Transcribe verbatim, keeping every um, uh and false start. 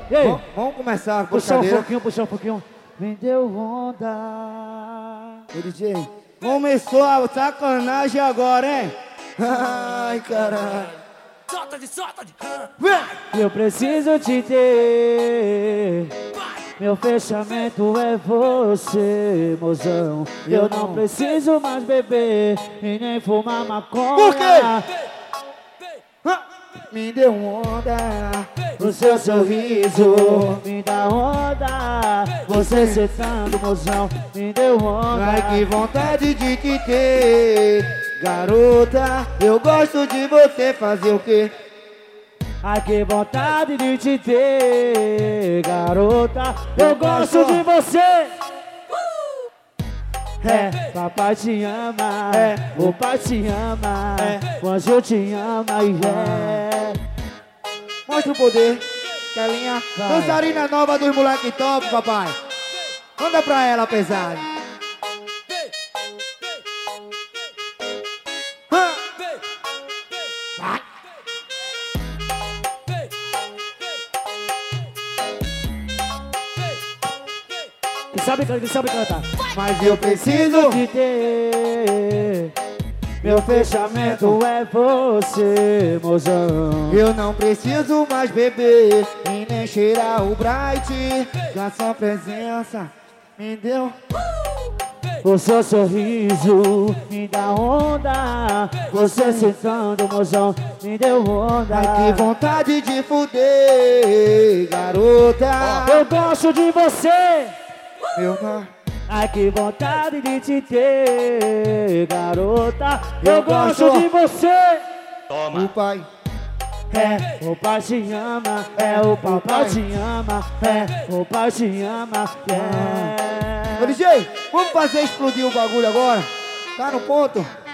E aí? Vamos, vamos começar a Puxar um brincadeira. pouquinho, puxar um pouquinho. Me deu onda. Ô, D J, começou a sacanagem agora, hein? Ai, caralho. Solta de solta de. Eu preciso te ter. Meu fechamento é você, mozão. Eu não preciso mais beber e nem fumar maconha. Por quê? Me deu onda, O seu sorriso me dá onda. Você sentando, mozão, me deu onda. ai que vontade de te ter. Garota, eu gosto de você fazer o quê? Ai, que vontade de te ter, garota. Eu gosto de você. É, papai te ama, É. o pai te ama, É. o anjo te ama e é. Mostra o poder, Kelinha. Vai. Dançarina nova dos moleque top, papai. Manda pra ela, pesado. Hã? Que sabe, que sabe cantar. Mas eu preciso De ter, meu fechamento é você, mozão. Eu não preciso mais beber e nem cheirar o Bright. Com a sua presença me deu. O seu sorriso me dá onda. Você sentando, mozão, me deu onda. Ai, que vontade de fuder, garota. Eu gosto de você. Eu não... Ai, que vontade de te ter, garota. Eu, Eu gosto gosto. de você. O pai. É, o pai te ama. É, o papai te ama. É, o pai te ama. É. Ô, D J, vamos fazer explodir o bagulho agora? Tá no ponto?